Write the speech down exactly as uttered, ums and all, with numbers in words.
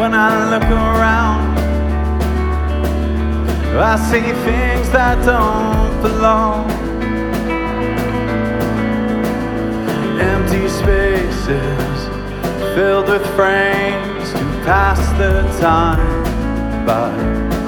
When I look around, I see things that don't belong. Empty spaces filled with frames to pass the time by.